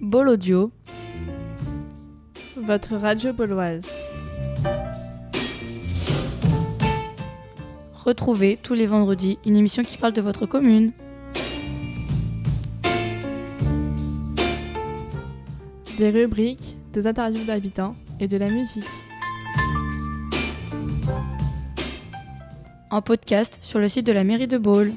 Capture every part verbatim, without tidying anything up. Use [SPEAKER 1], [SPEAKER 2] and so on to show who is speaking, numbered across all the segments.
[SPEAKER 1] Bol Audio, votre radio bauloise. Retrouvez tous les vendredis une émission qui parle de votre commune. Des rubriques, des interviews d'habitants et de la musique. En podcast sur le site de la mairie de Baule.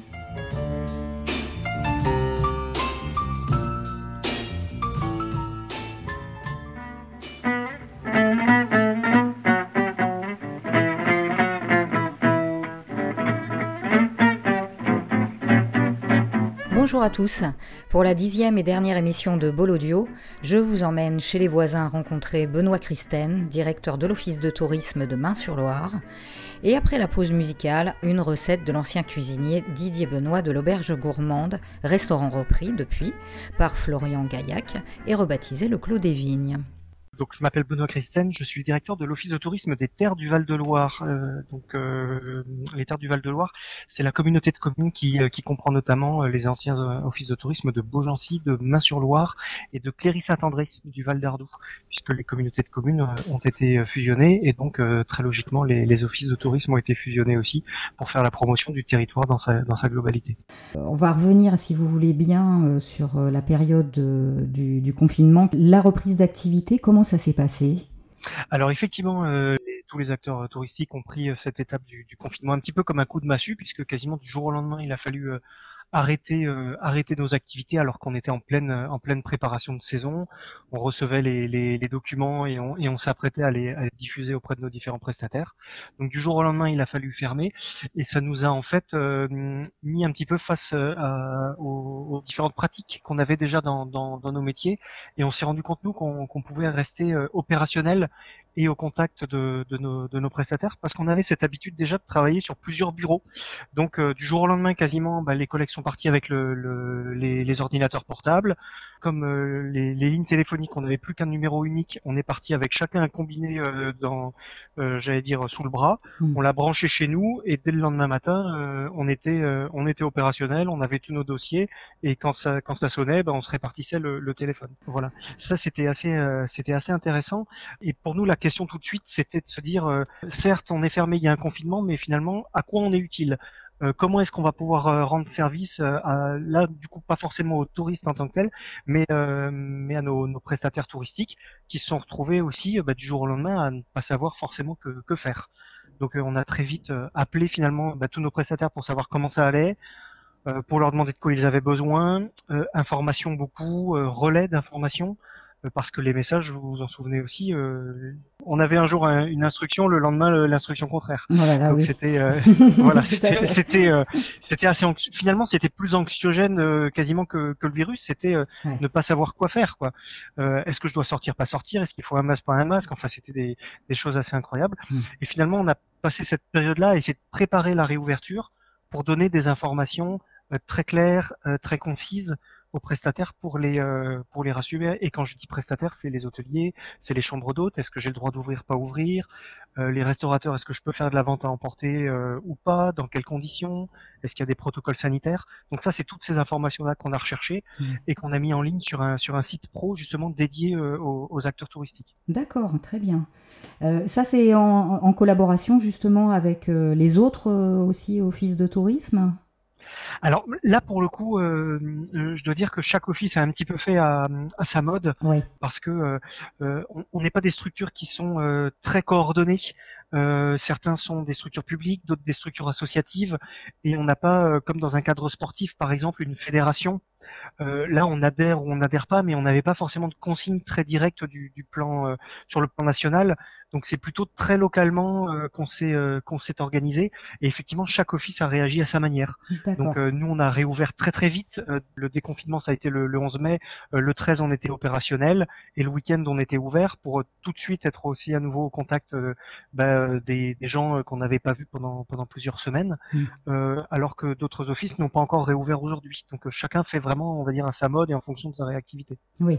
[SPEAKER 2] Bonjour à tous. Pour la dixième et dernière émission de Bol Audio, je vous emmène chez les voisins rencontrer Benoît Christen, directeur de l'office de tourisme de Main-sur-Loire. Et après la pause musicale, une recette de l'ancien cuisinier Didier Benoît de l'Auberge Gourmande, restaurant repris depuis par Florian Gaillac et rebaptisé le Clos des Vignes.
[SPEAKER 3] Donc, je m'appelle Benoît Christen, je suis le directeur de l'Office de tourisme des Terres du Val-de-Loire. Euh, donc, euh, les Terres du Val-de-Loire, c'est la communauté de communes qui, euh, qui comprend notamment euh, les anciens euh, offices de tourisme de Beaugency, de Main-sur-Loire et de Cléry-Saint-André du Val-d'Ardoux, puisque les communautés de communes euh, ont été euh, fusionnées et donc euh, très logiquement les, les offices de tourisme ont été fusionnés aussi pour faire la promotion du territoire dans sa, dans sa globalité.
[SPEAKER 2] On va revenir, si vous voulez bien, euh, sur euh, la période euh, du, du confinement. La reprise d'activité, comment ça s'est passé ?
[SPEAKER 3] Alors effectivement, euh, les, tous les acteurs euh, touristiques ont pris euh, cette étape du, du confinement un petit peu comme un coup de massue, puisque quasiment du jour au lendemain, il a fallu euh, arrêter euh, arrêter nos activités alors qu'on était en pleine euh, en pleine préparation de saison. On recevait les, les, les documents et on, et on s'apprêtait à les, à les diffuser auprès de nos différents prestataires. Donc du jour au lendemain, il a fallu fermer et ça nous a en fait euh, mis un petit peu face euh, à, aux, aux différentes pratiques qu'on avait déjà dans, dans, dans nos métiers et on s'est rendu compte nous qu'on, qu'on pouvait rester euh, opérationnel et au contact de, de, nos, de nos prestataires parce qu'on avait cette habitude déjà de travailler sur plusieurs bureaux. Donc euh, du jour au lendemain quasiment bah, les collègues sont partis avec le, le, les, les ordinateurs portables. Comme euh, les, les lignes téléphoniques, on n'avait plus qu'un numéro unique, on est parti avec chacun un combiné euh, dans, euh, j'allais dire sous le bras. Mmh. On l'a branché chez nous et dès le lendemain matin, euh, on était euh, on était opérationnel, on avait tous nos dossiers et quand ça quand ça sonnait, bah, on se répartissait le, le téléphone. Voilà, ça c'était assez euh, c'était assez intéressant. Et pour nous la question tout de suite, c'était de se dire, euh, certes on est fermé, il y a un confinement, mais finalement à quoi on est utile ? Euh, comment est-ce qu'on va pouvoir euh, rendre service euh, à, là du coup pas forcément aux touristes en tant que tels, mais euh, mais à nos, nos prestataires touristiques qui se sont retrouvés aussi euh, bah, du jour au lendemain à ne pas savoir forcément que, que faire. Donc euh, on a très vite euh, appelé finalement bah, tous nos prestataires pour savoir comment ça allait, euh, pour leur demander de quoi ils avaient besoin, euh, information beaucoup, euh, relais d'informations. Parce que les messages, vous vous en souvenez aussi, euh, on avait un jour un, une instruction, le lendemain l'instruction contraire.
[SPEAKER 2] Oh là là,
[SPEAKER 3] donc
[SPEAKER 2] oui.
[SPEAKER 3] c'était, euh, voilà, c'était, c'était, euh, c'était assez anxi- finalement c'était plus anxiogène euh, quasiment que, que le virus. C'était euh, ouais. Ne pas savoir quoi faire, quoi. Euh, est-ce que je dois sortir, pas sortir ? Est-ce qu'il faut un masque, pas un masque ? Enfin, c'était des, des choses assez incroyables. Mmh. Et finalement, on a passé cette période-là à essayer de préparer la réouverture pour donner des informations euh, très claires, euh, très concises aux prestataires pour les euh, pour les rassurer. Et quand je dis prestataires, c'est les hôteliers, c'est les chambres d'hôtes. Est-ce que j'ai le droit d'ouvrir, pas ouvrir ? euh, Les restaurateurs, est-ce que je peux faire de la vente à emporter euh, ou pas ? Dans quelles conditions ? Est-ce qu'il y a des protocoles sanitaires ? Donc ça, c'est toutes ces informations-là qu'on a recherchées mmh. et qu'on a mis en ligne sur un sur un site pro justement dédié euh, aux, aux acteurs touristiques.
[SPEAKER 2] D'accord, très bien. Euh, ça, c'est en, en collaboration justement avec euh, les autres euh, aussi offices de tourisme ?
[SPEAKER 3] Alors là, pour le coup, euh, je dois dire que chaque office a un petit peu fait à, à sa mode, oui. Parce que euh, on n'est pas des structures qui sont euh, très coordonnées. Euh, certains sont des structures publiques, d'autres des structures associatives, et on n'a pas, euh, comme dans un cadre sportif, par exemple, une fédération. Euh, là, on adhère ou on n'adhère pas, mais on n'avait pas forcément de consigne très directe du, du plan euh, sur le plan national. Donc c'est plutôt très localement euh, qu'on s'est euh, qu'on s'est organisé. Et effectivement, chaque office a réagi à sa manière. D'accord. Donc euh, nous, on a réouvert très très vite. Euh, le déconfinement, ça a été le, le onze mai. Euh, le treize, on était opérationnel, et le week-end, on était ouvert pour euh, tout de suite être aussi à nouveau au contact euh, bah, des, des gens euh, qu'on n'avait pas vus pendant pendant plusieurs semaines. Mmh. Euh, alors que d'autres offices n'ont pas encore réouvert aujourd'hui. Donc euh, chacun fait vraiment, on va dire, à sa mode et en fonction de sa réactivité.
[SPEAKER 2] Oui.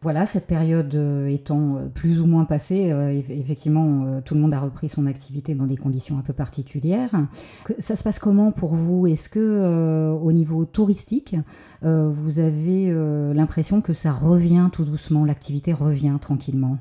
[SPEAKER 2] Voilà, cette période euh, étant euh, plus ou moins passée, euh, eff- effectivement, euh, tout le monde a repris son activité dans des conditions un peu particulières. Que- Ça se passe comment pour vous? Est-ce que, euh, au niveau touristique, euh, vous avez euh, l'impression que ça revient tout doucement, l'activité revient tranquillement?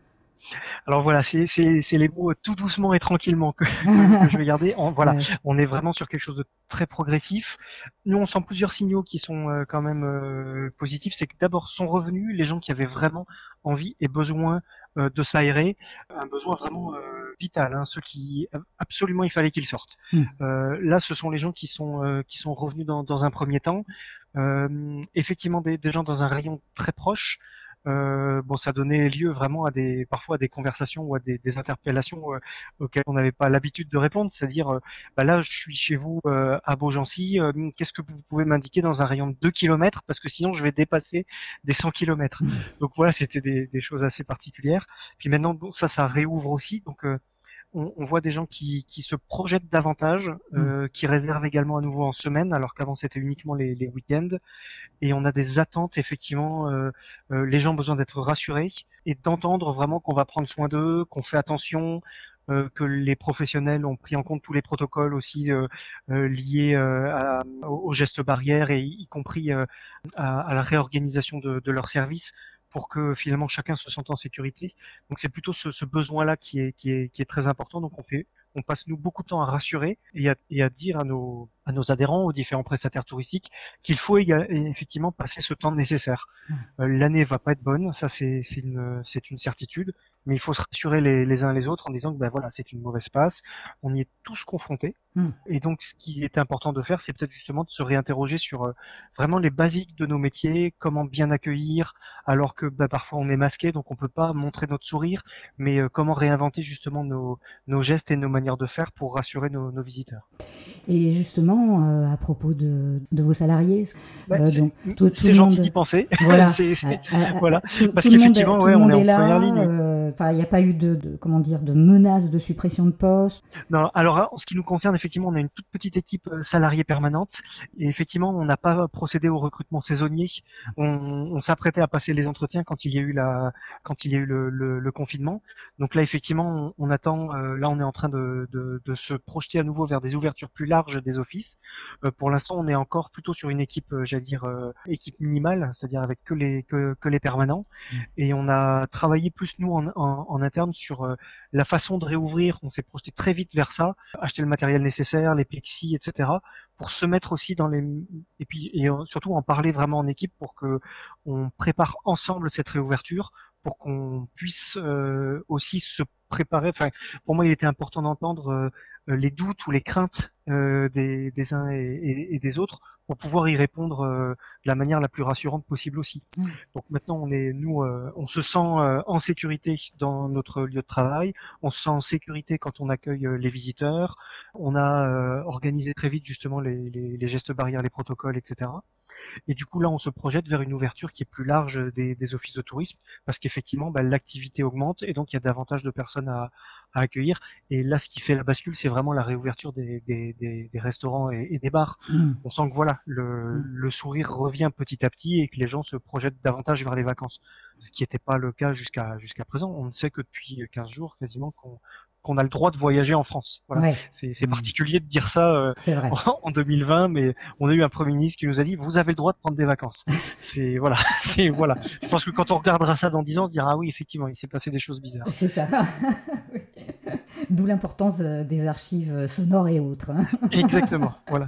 [SPEAKER 3] Alors voilà, c'est c'est c'est les mots euh, tout doucement et tranquillement que que, que je vais garder. En, voilà,
[SPEAKER 2] Ouais.
[SPEAKER 3] on est vraiment sur quelque chose de très progressif. Nous, on sent plusieurs signaux qui sont euh, quand même euh, positifs. C'est que d'abord sont revenus les gens qui avaient vraiment envie et besoin euh, de s'aérer, un besoin vraiment euh, vital, hein, ceux qui euh, absolument il fallait qu'ils sortent.
[SPEAKER 2] Hmm.
[SPEAKER 3] Euh, là, ce sont les gens qui sont euh, qui sont revenus dans dans un premier temps. Euh, effectivement, des, des gens dans un rayon très proche. Euh, bon, ça donnait lieu vraiment à des, parfois à des conversations ou à des, des interpellations euh, auxquelles on n'avait pas l'habitude de répondre. C'est-à-dire, euh, bah là, je suis chez vous euh, à Beaugency. Euh, qu'est-ce que vous pouvez m'indiquer dans un rayon de deux kilomètres parce que sinon je vais dépasser des cent kilomètres. Donc voilà, c'était des, des choses assez particulières. Puis maintenant, bon, ça, ça réouvre aussi. Donc euh, on, on voit des gens qui, qui se projettent davantage,
[SPEAKER 2] Hmm.
[SPEAKER 3] euh, qui réservent également à nouveau en semaine, alors qu'avant c'était uniquement les, les week-ends. Et on a des attentes effectivement. Euh, euh, les gens ont besoin d'être rassurés et d'entendre vraiment qu'on va prendre soin d'eux, qu'on fait attention, euh, que les professionnels ont pris en compte tous les protocoles aussi euh, euh, liés euh, à- aux aux gestes barrières et y compris euh, à, à la réorganisation de, de leurs services pour que finalement chacun se sente en sécurité. Donc c'est plutôt ce, ce besoin-là qui est, qui, est, qui est très important. Donc on fait, on passe nous beaucoup de temps à rassurer et à, et à dire à nos, à nos adhérents, aux différents prestataires touristiques, qu'il faut éga- effectivement passer ce temps nécessaire. Euh, L'année va pas être bonne, ça c'est c'est une, c'est une certitude, mais il faut se rassurer les, les uns les autres en disant que ben voilà, c'est une mauvaise passe, on y est tous confrontés.
[SPEAKER 2] Hmm.
[SPEAKER 3] Et donc, ce qui est important de faire, c'est peut-être justement de se réinterroger sur euh, vraiment les basiques de nos métiers, comment bien accueillir, alors que bah, parfois on est masqué, donc on peut pas montrer notre sourire, mais euh, comment réinventer justement nos, nos gestes et nos manières de faire pour rassurer nos, nos visiteurs.
[SPEAKER 2] Et justement, euh, à propos de, de vos salariés,
[SPEAKER 3] Ouais,
[SPEAKER 2] euh,
[SPEAKER 3] c'est
[SPEAKER 2] donc tout, tout
[SPEAKER 3] c'est
[SPEAKER 2] le
[SPEAKER 3] gentil d'y
[SPEAKER 2] monde,
[SPEAKER 3] penser.
[SPEAKER 2] voilà,
[SPEAKER 3] c'est,
[SPEAKER 2] euh,
[SPEAKER 3] c'est-
[SPEAKER 2] euh, euh,
[SPEAKER 3] voilà,
[SPEAKER 2] tout,
[SPEAKER 3] parce
[SPEAKER 2] tout le monde, est-
[SPEAKER 3] qu'effectivement,
[SPEAKER 2] tout
[SPEAKER 3] ouais,
[SPEAKER 2] le
[SPEAKER 3] on est
[SPEAKER 2] monde
[SPEAKER 3] en
[SPEAKER 2] est
[SPEAKER 3] première
[SPEAKER 2] là.
[SPEAKER 3] ligne. Oui.
[SPEAKER 2] euh, Enfin, il n'y a pas eu de, de- comment dire, de menace de suppression de poste.
[SPEAKER 3] Non, alors en ce qui nous concerne, effectivement, on a une toute petite équipe euh, salariée permanente et effectivement, on n'a pas procédé au recrutement saisonnier. On, on s'apprêtait à passer les entretiens quand il y a eu la, quand il y a eu le, le- le confinement. Donc là, effectivement, on, on attend. Euh, là, on est en train de, de- de se projeter à nouveau vers des ouvertures plus larges des offices. Euh, pour l'instant, on est encore plutôt sur une équipe, euh, j'allais dire, euh, équipe minimale, c'est-à-dire avec que les que, que les permanents. Et on a travaillé plus nous en, en, en interne sur euh, la façon de réouvrir. On s'est projeté très vite vers ça, acheter le matériel nécessaire, les plexis, et cetera, pour se mettre aussi dans les et puis et euh, surtout en parler vraiment en équipe pour que on prépare ensemble cette réouverture, pour qu'on puisse euh, aussi se préparer. Enfin, pour moi, il était important d'entendre euh, euh, les doutes ou les craintes euh, des, des uns et, et- et des autres pour pouvoir y répondre euh, de la manière la plus rassurante possible aussi. Donc maintenant, on est nous, euh, on se sent euh, en sécurité dans notre lieu de travail. On se sent en sécurité quand on accueille euh, les visiteurs. On a euh, organisé très vite justement les, les- les gestes barrières, les protocoles, et cetera. Et du coup là, on se projette vers une ouverture qui est plus large des, des offices de tourisme parce qu'effectivement, bah, l'activité augmente et donc il y a davantage de personnes à, à accueillir. Et là, ce qui fait la bascule, c'est vraiment la réouverture des, des, des, des restaurants et, et des bars.
[SPEAKER 2] Hmm.
[SPEAKER 3] On sent que voilà, le, le sourire revient petit à petit et que les gens se projettent davantage vers les vacances. Ce qui n'était pas le cas jusqu'à jusqu'à présent. On ne sait que depuis quinze jours quasiment qu'on qu'on a le droit de voyager en France. Voilà,
[SPEAKER 2] Ouais,
[SPEAKER 3] c'est c'est
[SPEAKER 2] hmm,
[SPEAKER 3] particulier de dire ça euh,
[SPEAKER 2] c'est vrai.
[SPEAKER 3] en, en deux mille vingt, mais on a eu un premier ministre qui nous a dit vous avez le droit de prendre des vacances. C'est voilà, c'est voilà. Je pense que quand on regardera ça dans dix ans, on se dira ah oui effectivement il s'est passé des choses bizarres.
[SPEAKER 2] C'est ça. Oui. D'où l'importance euh, des archives sonores et autres, hein.
[SPEAKER 3] Exactement, voilà.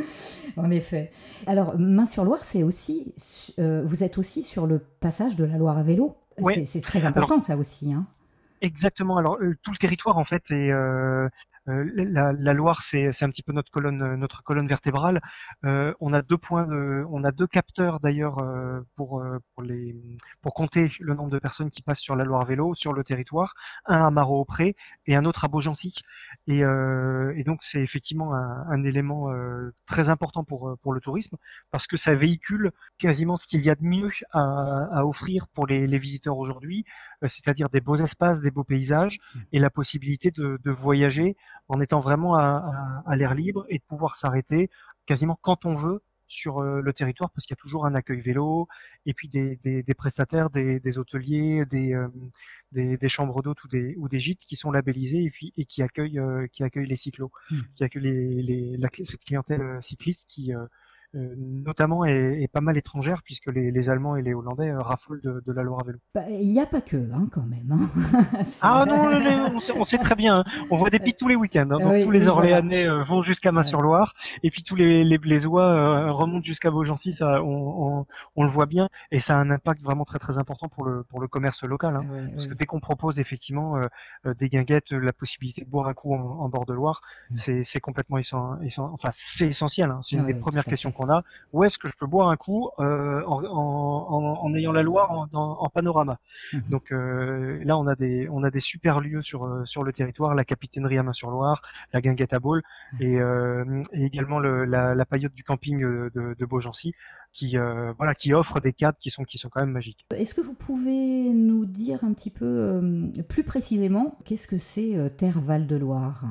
[SPEAKER 2] En effet. Alors, Main-sur-Loire, c'est aussi, euh, vous êtes aussi sur le passage de la Loire à vélo.
[SPEAKER 3] Ouais.
[SPEAKER 2] C'est, c'est très
[SPEAKER 3] Alors
[SPEAKER 2] important, ça aussi, hein.
[SPEAKER 3] exactement. Alors euh, tout le territoire en fait est euh, euh, la, la Loire, c'est c'est un petit peu notre colonne euh, notre colonne vertébrale. Euh, on a deux points de, on a deux capteurs d'ailleurs euh, pour euh, pour les pour compter le nombre de personnes qui passent sur la Loire à vélo sur le territoire. Un à Marot-Aupré et un autre à Beaugency. Et, euh, et donc c'est effectivement un, un élément euh, très important pour euh, pour le tourisme parce que ça véhicule quasiment ce qu'il y a de mieux à, à offrir pour les, les visiteurs aujourd'hui, euh, c'est-à-dire des beaux espaces, des beaux paysages et la possibilité de, de voyager en étant vraiment à, à, à l'air libre et de pouvoir s'arrêter quasiment quand on veut sur euh, le territoire parce qu'il y a toujours un accueil vélo et puis des, des, des prestataires, des, des hôteliers, des, euh, des, des chambres d'hôtes ou des, ou des gîtes qui sont labellisés et, puis, et qui accueillent euh, qui accueillent les cyclos,
[SPEAKER 2] Mm.
[SPEAKER 3] qui accueillent les, les, la, cette clientèle euh, cycliste qui euh, euh, notamment est, est pas mal étrangère puisque les, les Allemands et les Hollandais euh, raffolent de, de la Loire à vélo.
[SPEAKER 2] Bah, il n'y a pas que, hein, quand même. Hein.
[SPEAKER 3] Ah non, non, non, on, sait, on sait très bien, hein. On voit des pics tous les week-ends, hein. Donc
[SPEAKER 2] Oui,
[SPEAKER 3] tous les
[SPEAKER 2] oui, voilà.
[SPEAKER 3] Orléanais euh, vont jusqu'à Main-sur-Loire, et puis tous les, les Blésois euh, remontent jusqu'à Beaugency, ça, on, on, on le voit bien, et ça a un impact vraiment très très important pour le pour le commerce local, hein.
[SPEAKER 2] Oui,
[SPEAKER 3] Parce que
[SPEAKER 2] oui.
[SPEAKER 3] dès qu'on propose effectivement euh, euh, des guinguettes, la possibilité de boire un coup en, en bord de Loire,
[SPEAKER 2] Mm.
[SPEAKER 3] c'est c'est complètement essen- essen- enfin c'est essentiel, hein. C'est une
[SPEAKER 2] Oui,
[SPEAKER 3] des
[SPEAKER 2] oui,
[SPEAKER 3] premières
[SPEAKER 2] tout à
[SPEAKER 3] questions
[SPEAKER 2] fait.
[SPEAKER 3] qu'on a. Où est-ce que je peux boire un coup euh, en, en, en, en ayant la Loire en, en, en panorama?
[SPEAKER 2] Mhm.
[SPEAKER 3] Donc euh, là, on a des on a des super lieux sur euh, sur le territoire, la capitainerie à Main-sur-Loire, la Guinguette à Baule, et, euh, et également le, la, la paillote du camping euh, de, de Beaugency, qui euh, voilà qui offre des cadres qui sont qui sont quand même magiques.
[SPEAKER 2] Est-ce que vous pouvez nous dire un petit peu euh, plus précisément qu'est-ce que c'est euh, Terre Val-de-Loire?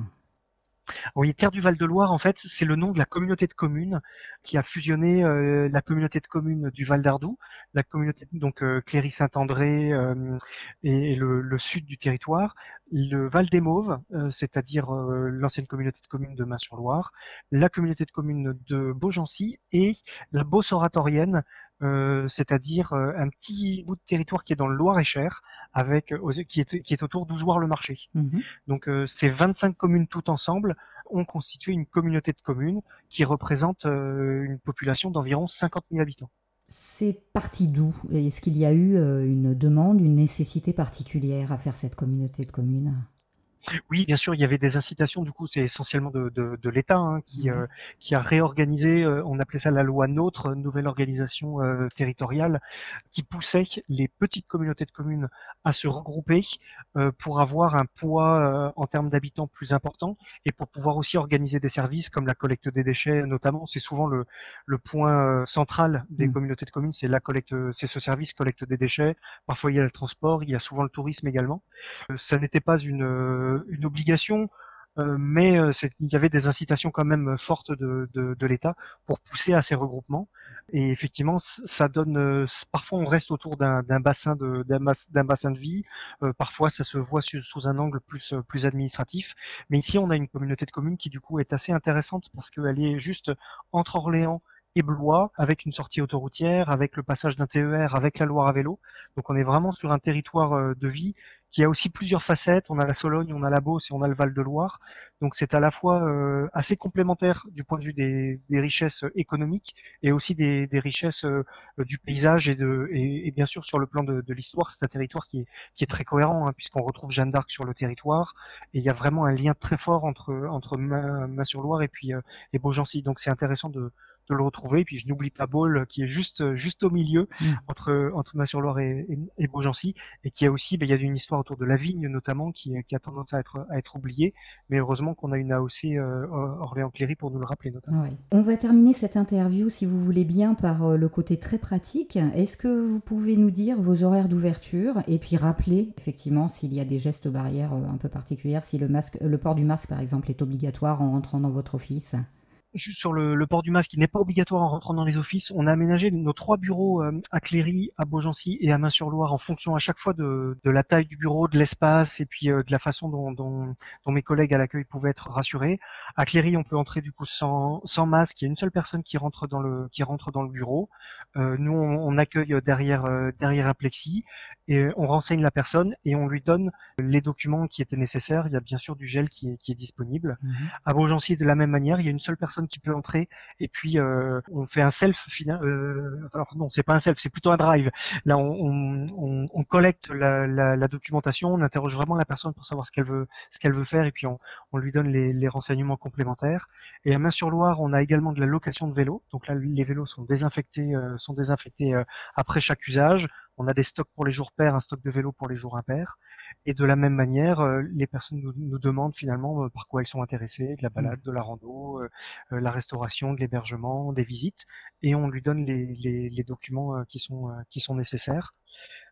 [SPEAKER 3] Oui, Terre du Val-de-Loire, en fait, c'est le nom de la communauté de communes qui a fusionné euh, la communauté de communes du Val d'Ardoux, la communauté donc euh, Cléry-Saint-André euh, et, et le, le sud du territoire, le Val des Mauves, euh, c'est-à-dire euh, l'ancienne communauté de communes de Main-sur-Loire, la communauté de communes de Beaugency et la Beauce oratorienne, euh, c'est-à-dire euh, un petit bout de territoire qui est dans le Loir-et-Cher, avec euh, qui est qui est autour d'Ozoir-le-Marché.
[SPEAKER 2] Mhm.
[SPEAKER 3] Donc euh, ces vingt-cinq communes toutes ensemble ont constitué une communauté de communes qui représente euh, une population d'environ cinquante mille habitants.
[SPEAKER 2] C'est parti d'où? Est-ce qu'il y a eu euh, une demande, une nécessité particulière à faire cette communauté de communes?
[SPEAKER 3] Oui, bien sûr, il y avait des incitations. Du coup, c'est essentiellement de, de, de l'État hein, qui,
[SPEAKER 2] Ouais.
[SPEAKER 3] euh, qui a réorganisé. Euh, on appelait ça la loi NOTRe, nouvelle organisation euh, territoriale, qui poussait les petites communautés de communes à se regrouper euh, pour avoir un poids euh, en termes d'habitants plus important et pour pouvoir aussi organiser des services comme la collecte des déchets, notamment. C'est souvent le, le point euh, central des
[SPEAKER 2] Mm.
[SPEAKER 3] communautés de communes, c'est la collecte, c'est ce service collecte des déchets. Parfois, il y a le transport, il y a souvent le tourisme également. Euh, ça n'était pas une, euh, une obligation, euh, mais euh, c'est- il y avait des incitations quand même fortes de, de, de l'État pour pousser à ces regroupements. Et effectivement, c- ça donne. euh, c- parfois, on reste autour d'un d'un bassin de d'un bas- d'un bassin de vie. Euh, parfois, ça se voit su- sous un angle plus euh, plus administratif. Mais ici, on a une communauté de communes qui du coup est assez intéressante parce qu'elle est juste entre Orléans et Blois, avec une sortie autoroutière, avec le passage d'un T E R, avec la Loire à vélo. Donc, on est vraiment sur un territoire euh, de vie qui a aussi plusieurs facettes. On a la Sologne, on a la Beauce et on a le Val-de-Loire. Donc c'est à la fois euh, assez complémentaire du point de vue des, des richesses économiques et aussi des, des richesses euh, du paysage et, de, et, et bien sûr sur le plan de, de l'histoire, c'est un territoire qui est, qui est très cohérent hein, puisqu'on retrouve Jeanne d'Arc sur le territoire et il y a vraiment un lien très fort entre, entre Main-sur-Loire et puis euh, et Beaugency. Donc c'est intéressant de, de le retrouver. Et puis je n'oublie pas Baule qui est juste juste au milieu
[SPEAKER 2] Mm.
[SPEAKER 3] entre entre Main-sur-Loire et, et, et Beaugency et qui a aussi, ben, il y a une histoire autour de la vigne notamment qui, qui a tendance à être, à être oubliée, mais heureusement qu'on a une A O C euh, Orléans-Cléry pour nous le rappeler notamment.
[SPEAKER 2] Ouais. On va terminer cette interview, si vous voulez bien, par euh, le côté très pratique. Est-ce que vous pouvez nous dire vos horaires d'ouverture et puis rappeler effectivement s'il y a des gestes barrières euh, un peu particuliers, si le masque, le port du masque par exemple est obligatoire en entrant dans votre office?
[SPEAKER 3] Juste sur le, le port du masque, qui n'est pas obligatoire en rentrant dans les offices, on a aménagé nos trois bureaux euh, à Cléry, à Beaugency et à Main-sur-Loire en fonction à chaque fois de, de la taille du bureau, de l'espace et puis euh, de la façon dont, dont, dont mes collègues à l'accueil pouvaient être rassurés. À Cléry, on peut entrer du coup sans, sans masque. Il y a une seule personne qui rentre dans le, qui rentre dans le bureau. Euh, nous, on, on accueille derrière, euh, derrière un plexi et on renseigne la personne et on lui donne les documents qui étaient nécessaires. Il y a bien sûr du gel qui est, qui est disponible.
[SPEAKER 2] Mhm.
[SPEAKER 3] À Beaugency, de la même manière, il y a une seule personne qui peut entrer et puis euh, on fait un self final. Euh, alors non, c'est pas un self, c'est plutôt un drive. Là, on, on, on, on collecte la, la, la documentation, on interroge vraiment la personne pour savoir ce qu'elle veut, ce qu'elle veut faire et puis on, on lui donne les, les renseignements complémentaires. Et à Main-sur-Loire, on a également de la location de vélos. Donc là, les vélos sont désinfectés, euh, sont désinfectés euh, après chaque usage. On a des stocks pour les jours pairs, un stock de vélos pour les jours impairs. Et de la même manière, euh, les personnes nous, nous demandent finalement euh, par quoi elles sont intéressées, de la
[SPEAKER 2] Mm.
[SPEAKER 3] balade, de la rando, euh, euh, la restauration, de l'hébergement, des visites, et on lui donne les, les, les documents euh, qui sont euh, qui sont nécessaires.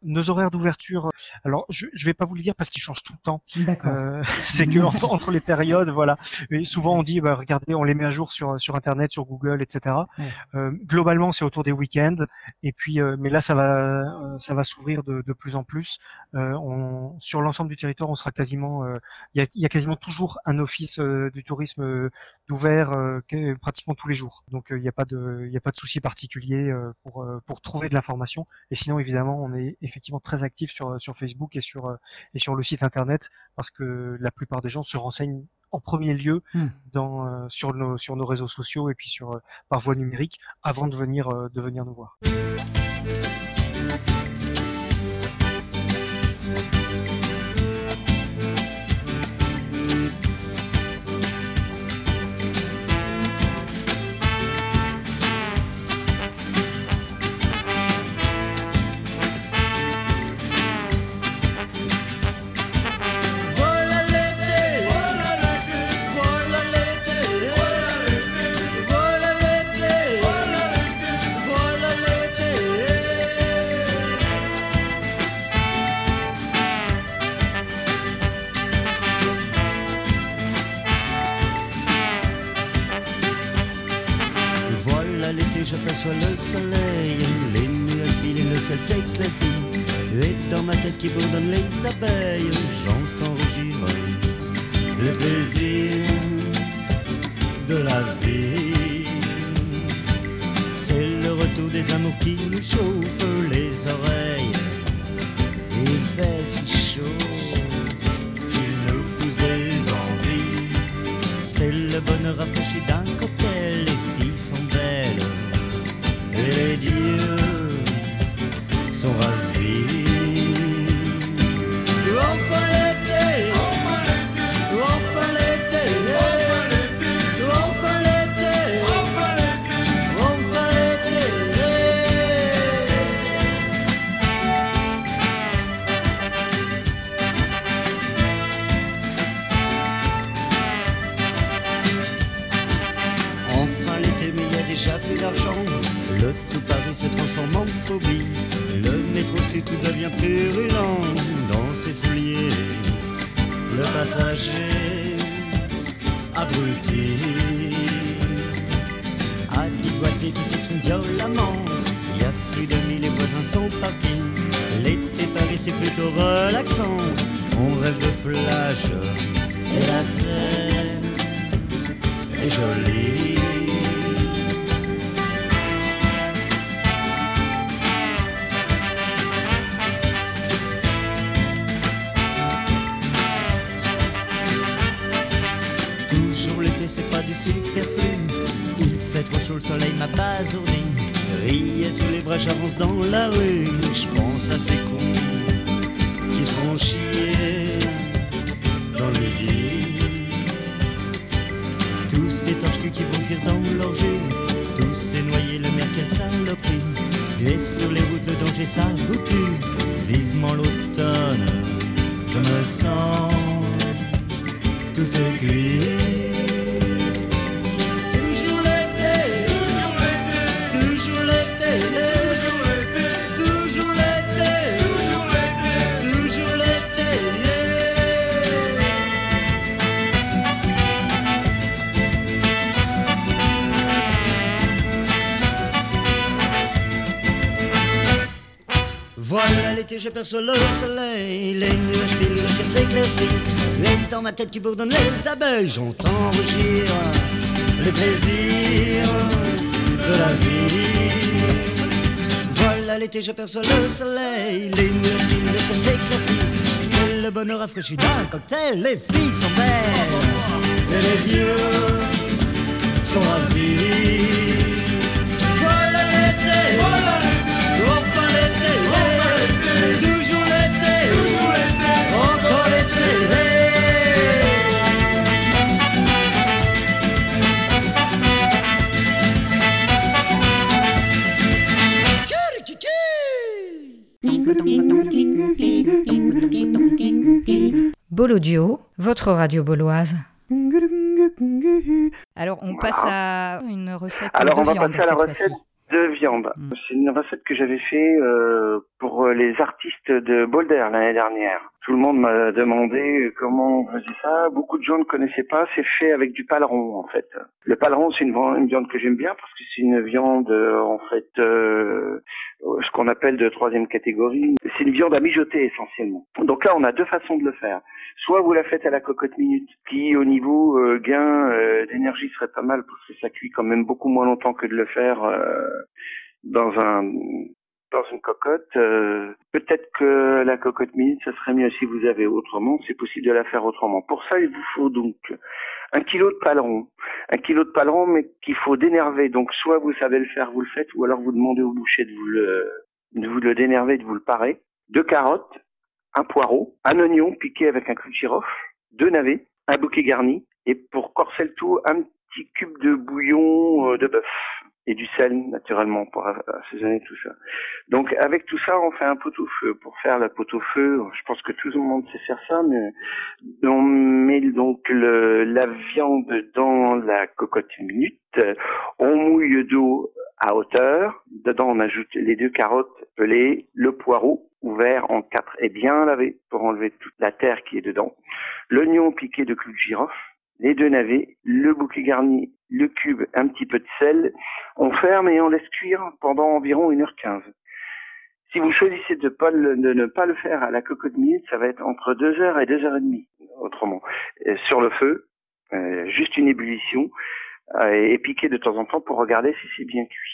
[SPEAKER 3] Nos horaires d'ouverture, alors je je vais pas vous le dire parce qu'ils changent tout le temps.
[SPEAKER 2] D'accord.
[SPEAKER 3] Euh, c'est que entre, entre les périodes, voilà. Et souvent on dit, bah, regardez, on les met à jour sur sur Internet, sur Google, et cetera.
[SPEAKER 2] Ouais.
[SPEAKER 3] Euh, globalement, c'est autour des week-ends. Et puis, euh, mais là, ça va euh, ça va s'ouvrir de, de plus en plus. Euh, on, sur l'ensemble du territoire, on sera quasiment, euh, il y a, il y a quasiment toujours un office euh, du tourisme euh, d'ouvert euh, que- pratiquement tous les jours. Donc, euh, il n'y a pas de il y a pas de souci particulier euh, pour euh, pour trouver de l'information. Et sinon, évidemment, on est effectivement très actif sur sur Facebook et sur euh, et sur le site internet parce que la plupart des gens se renseignent en premier lieu
[SPEAKER 2] Hmm.
[SPEAKER 3] dans euh, sur nos sur nos réseaux sociaux et puis sur euh, par voie numérique avant de venir euh, de venir nous voir.
[SPEAKER 4] Voilà l'été, voilà l'été, voilà l'été, voilà l'été. Voilà l'été, j'aperçois le soleil, les nuages filent et le ciel s'éclaircit. Et dans ma tête qui bourdonne les abeilles, j'entends rugir le plaisir de la vie. C'est le retour des amours qui nous chauffent les oreilles. Il fait si chaud qu'il nous pousse des envies. C'est le bonheur rafraîchi d'un cocktail. Les filles sont belles et les dieux sont ravis. Enfin l'été, enfin l'été, enfin l'été, enfin l'été. Enfin l'été, mais il y a déjà plus d'argent. Le tout Paris se transforme en phobie. Le métro sud tout devient purulent dans ses souliers. Le passager abruti a dit doigté qui s'exprime violemment. Il y a plus d'amis, les voisins sont partis. L'été Paris c'est plutôt relaxant. On rêve de plage et la Seine est jolie. Toujours l'été, c'est pas du superflu. Il fait trop chaud, le soleil m'a basourdi. Rillettes sous les bras, j'avance dans la rue. Je pense à ces cons qui seront chiés dans le midi. Tous ces torches-culs qui vont cuire dans leur jus. Tous ces noyés, le mer, quelle saloperie. Et sur les routes, le danger, ça vous tue. Vivement l'automne, je me sens tout est gris. Toujours l'été, toujours l'été, toujours l'été, toujours l'été. Voilà l'été, j'aperçois le soleil, les nuages filent, le ciel s'éclaircit. Et dans ma tête qui bourdonne les abeilles, j'entends rugir les plaisirs de la vie. Voilà l'été, j'aperçois le soleil, les nuages filent, le ciel s'éclaircit. C'est le bonheur rafraîchi d'un cocktail, les filles sont belles et les vieux sont ravis. Voilà l'été, enfin l'été, toujours l'été, encore l'été.
[SPEAKER 2] Bol-Audio, votre radio bauloise. Alors, on passe à une recette
[SPEAKER 5] Alors,
[SPEAKER 2] de
[SPEAKER 5] on va
[SPEAKER 2] viande
[SPEAKER 5] passer à la
[SPEAKER 2] cette
[SPEAKER 5] recette
[SPEAKER 2] fois-ci.
[SPEAKER 5] de viande.
[SPEAKER 2] Mmh.
[SPEAKER 5] C'est une recette que j'avais fait euh, pour les artistes de Boulder l'année dernière. Tout le monde m'a demandé comment on faisait ça. Beaucoup de gens ne connaissaient pas. C'est fait avec du paleron, en fait. Le paleron, c'est une, une viande que j'aime bien parce que c'est une viande, euh, en fait, euh, ce qu'on appelle de troisième catégorie. C'est une viande à mijoter, essentiellement. Donc là, on a deux façons de le faire. Soit vous la faites à la cocotte minute, qui, au niveau euh, gain euh, d'énergie, serait pas mal parce que ça cuit quand même beaucoup moins longtemps que de le faire euh, dans un... dans une cocotte. Euh, peut-être que la cocotte minute, ça serait mieux si vous avez autrement. C'est possible de la faire autrement. Pour ça, il vous faut donc un kilo de paleron. Un kilo de paleron, mais qu'il faut dénerver. Donc, soit vous savez le faire, vous le faites, ou alors vous demandez au boucher de vous le, de vous le dénerver, de vous le parer. Deux carottes, un poireau, un oignon piqué avec un clou de girofle, deux navets, un bouquet garni, et pour corser le tout, un petit cube de bouillon euh, de bœuf. Et du sel, naturellement, pour assaisonner tout ça. Donc, avec tout ça, on fait un pot-au-feu. Pour faire la pot-au-feu, je pense que tout le monde sait faire ça, mais on met donc le, la viande dans la cocotte minute. On mouille d'eau à hauteur. Dedans, on ajoute les deux carottes pelées, le poireau ouvert en quatre et bien lavé pour enlever toute la terre qui est dedans. L'oignon piqué de clous de girofle. Les deux navets, le bouquet garni, le cube, un petit peu de sel. On ferme et on laisse cuire pendant environ une heure quinze. Si vous choisissez de, pas le, de ne pas le faire à la cocotte minute, ça va être entre deux heures et deux heures trente, autrement. Et sur le feu, euh, juste une ébullition, euh, et piquer de temps en temps pour regarder si c'est bien cuit.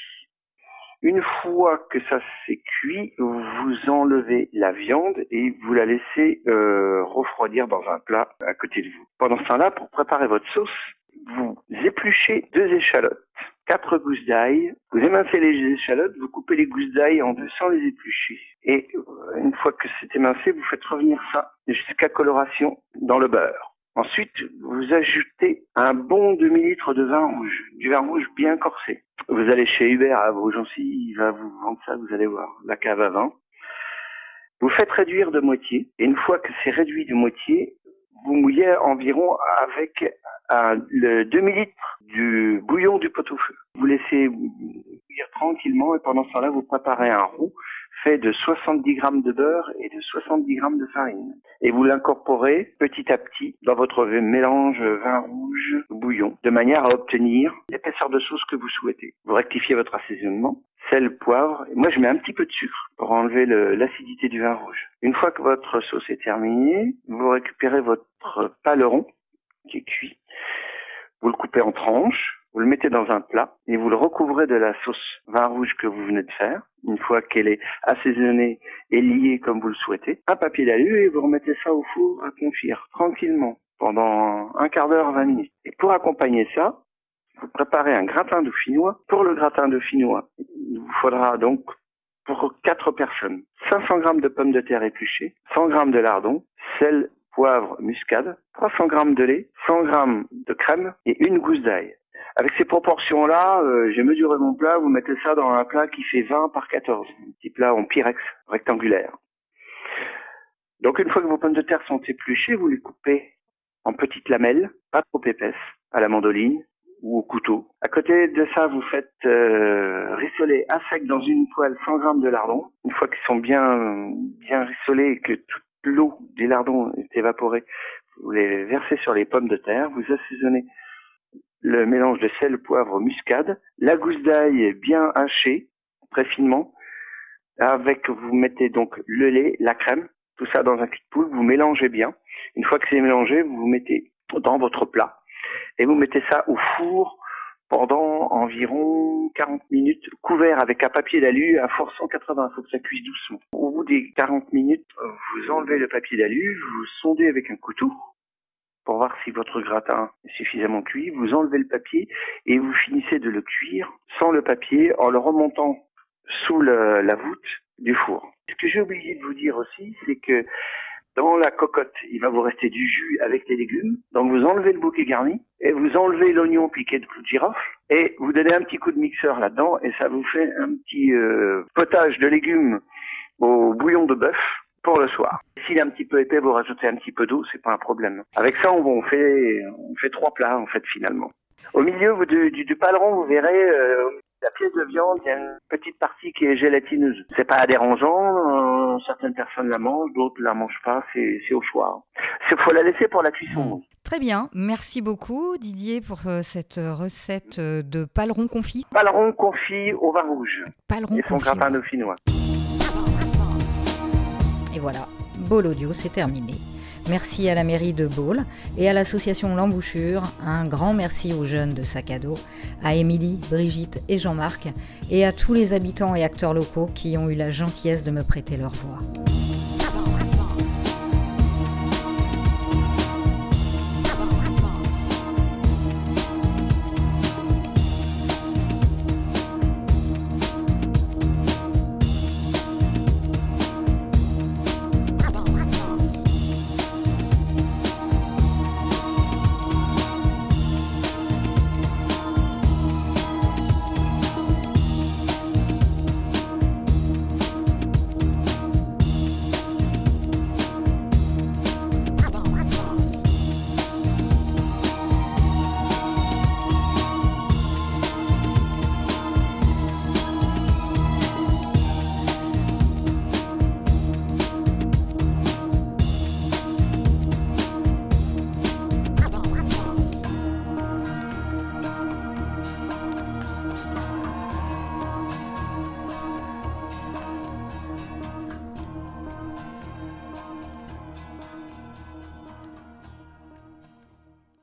[SPEAKER 5] Une fois que ça s'est cuit, vous enlevez la viande et vous la laissez euh, refroidir dans un plat à côté de vous. Pendant ce temps-là, pour préparer votre sauce, vous épluchez deux échalotes, quatre gousses d'ail. Vous émincez les échalotes, vous coupez les gousses d'ail en deux sans les éplucher. Et une fois que c'est émincé, vous faites revenir ça jusqu'à coloration dans le beurre. Ensuite, vous ajoutez un bon demi-litre de vin rouge, du vin rouge bien corsé. Vous allez chez Hubert à Beaugency, il va vous vendre ça, vous allez voir, la cave à vin. Vous faites réduire de moitié, et une fois que c'est réduit de moitié, vous mouillez environ avec un, le demi-litre du bouillon du pot-au-feu. Vous laissez bouillir tranquillement, et pendant ce temps-là, vous préparez un roux fait de soixante-dix grammes de beurre et de soixante-dix grammes de farine. Et vous l'incorporez petit à petit dans votre mélange vin rouge bouillon, de manière à obtenir l'épaisseur de sauce que vous souhaitez. Vous rectifiez votre assaisonnement, sel, poivre. Et moi, je mets un petit peu de sucre pour enlever le, l'acidité du vin rouge. Une fois que votre sauce est terminée, vous récupérez votre paleron qui est cuit. Vous le coupez en tranches. Vous le mettez dans un plat et vous le recouvrez de la sauce vin rouge que vous venez de faire. Une fois qu'elle est assaisonnée et liée comme vous le souhaitez, un papier d'alu et vous remettez ça au four à confire tranquillement pendant un quart d'heure, vingt minutes. Et pour accompagner ça, vous préparez un gratin dauphinois. Pour le gratin dauphinois, il vous faudra donc pour quatre personnes cinq cents grammes de pommes de terre épluchées, cent grammes de lardons, sel, poivre, muscade, trois cents grammes de lait, cent grammes de crème et une gousse d'ail. Avec ces proportions-là, euh, j'ai mesuré mon plat, vous mettez ça dans un plat qui fait vingt par quatorze, un petit plat en pyrex rectangulaire. Donc une fois que vos pommes de terre sont épluchées, vous les coupez en petites lamelles, pas trop épaisses, à la mandoline ou au couteau. À côté de ça, vous faites euh, rissoler à sec dans une poêle cent grammes de lardons. Une fois qu'ils sont bien, bien rissolés et que toute l'eau des lardons est évaporée, vous les versez sur les pommes de terre, vous assaisonnez le mélange de sel, poivre, muscade, la gousse d'ail bien hachée, très finement, avec, vous mettez donc le lait, la crème, tout ça dans un cul de poule, vous mélangez bien. Une fois que c'est mélangé, vous vous mettez dans votre plat et vous mettez ça au four pendant environ quarante minutes, couvert avec un papier d'alu à four cent quatre-vingts, il faut que ça cuise doucement. Au bout des quarante minutes, vous enlevez le papier d'alu, vous sondez avec un couteau pour voir si votre gratin est suffisamment cuit. Vous enlevez le papier et vous finissez de le cuire sans le papier en le remontant sous le, la voûte du four. Ce que j'ai oublié de vous dire aussi, c'est que dans la cocotte, il va vous rester du jus avec les légumes. Donc vous enlevez le bouquet garni et vous enlevez l'oignon piqué de clous de girofle et vous donnez un petit coup de mixeur là-dedans et ça vous fait un petit euh, potage de légumes au bouillon de bœuf pour le soir. S'il est un petit peu épais, vous rajoutez un petit peu d'eau, c'est pas un problème. Avec ça, on, on fait on fait trois plats en fait finalement. Au milieu vous, du, du, du paleron, vous verrez euh, la pièce de viande viande, il y a une petite partie qui est gélatineuse. C'est pas dérangeant, euh, certaines personnes la mangent, d'autres la mangent pas, c'est, c'est au choix. Il faut la laisser pour la cuisson.
[SPEAKER 2] Très bien, merci beaucoup Didier pour euh, cette recette euh, de paleron confit.
[SPEAKER 5] Paleron confit au vin rouge.
[SPEAKER 2] Paleron
[SPEAKER 5] et son
[SPEAKER 2] confit.
[SPEAKER 5] gratin dauphinois.
[SPEAKER 2] Et voilà, Bol Audio, c'est terminé. Merci à la mairie de Baule et à l'association L'Embouchure. Un grand merci aux jeunes de Sac à Dos, à Émilie, Brigitte et Jean-Marc, et à tous les habitants et acteurs locaux qui ont eu la gentillesse de me prêter leur voix.